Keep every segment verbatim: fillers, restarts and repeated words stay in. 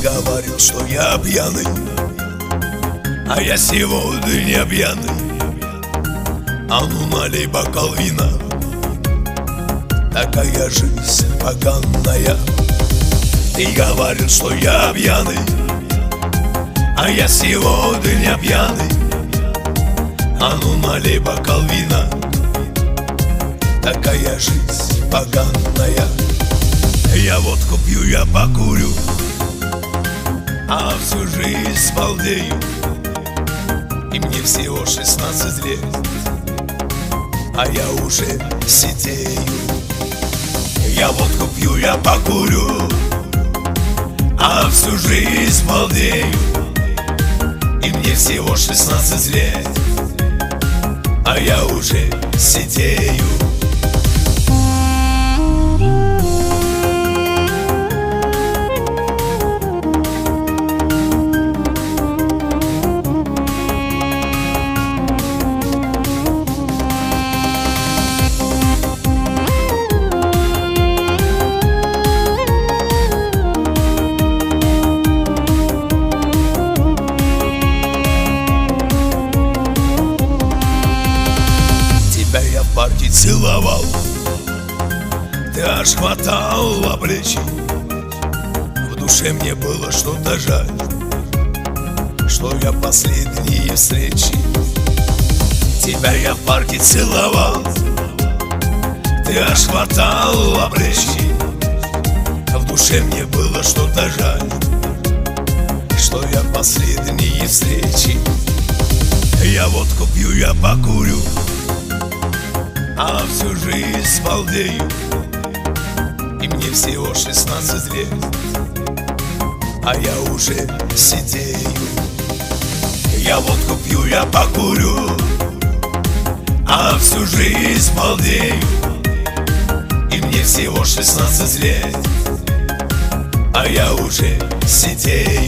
говорил, что я пьяный, а я сегодня пьяный. А ну налей бокал вина, такая жизнь поганая. Ты говорил, что я пьяный, а я сегодня пьяный. А ну налей бокал вина, такая жизнь поганая. Я водку пью, я покурю, а всю жизнь балдею. И мне всего шестнадцать лет, а я уже сидею. Я водку пью, я покурю, а всю жизнь балдею. И мне всего шестнадцать лет, а я уже сидею. Я в парке целовал, ты аж хватала плечи. В душе мне было что-то жаль, что я последние встречи. Тебя я в парке целовал, ты аж хватала плечи. В душе мне было что-то жаль, что я последние встречи. Я водку пью, я покурю, а всю жизнь балдею. И мне всего шестнадцать лет, а я уже сидею. Я водку пью, я покурю, а всю жизнь балдею. И мне всего шестнадцать лет, а я уже сидею.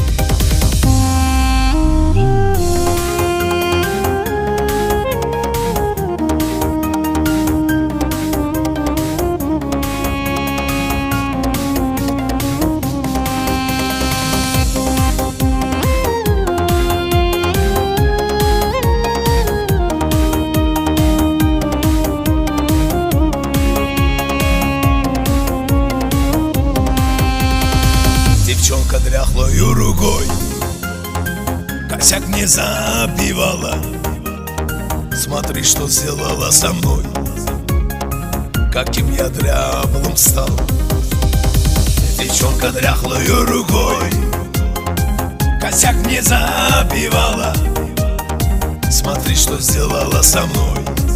Девчонка дряхлою рукой косяк не забивала. Смотри, что сделала со мной, каким я дряблым стал. Девчонка дряхлою рукой косяк не забивала. Смотри, что сделала со мной,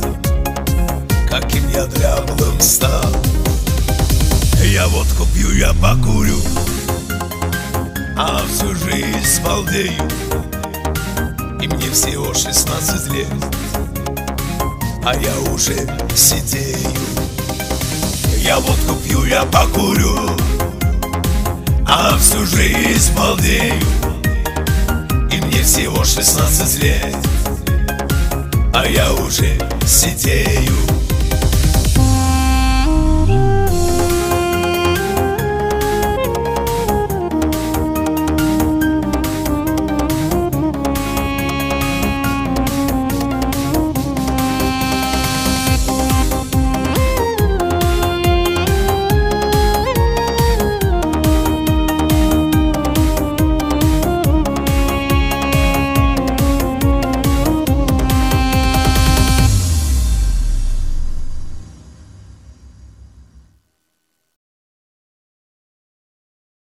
каким я дряблым стал. Я водку пью, я покурю, а всю жизнь балдею. И мне всего шестнадцать лет, а я уже сидею. Я водку пью, я покурю, а всю жизнь балдею. И мне всего шестнадцать лет, а я уже сидею.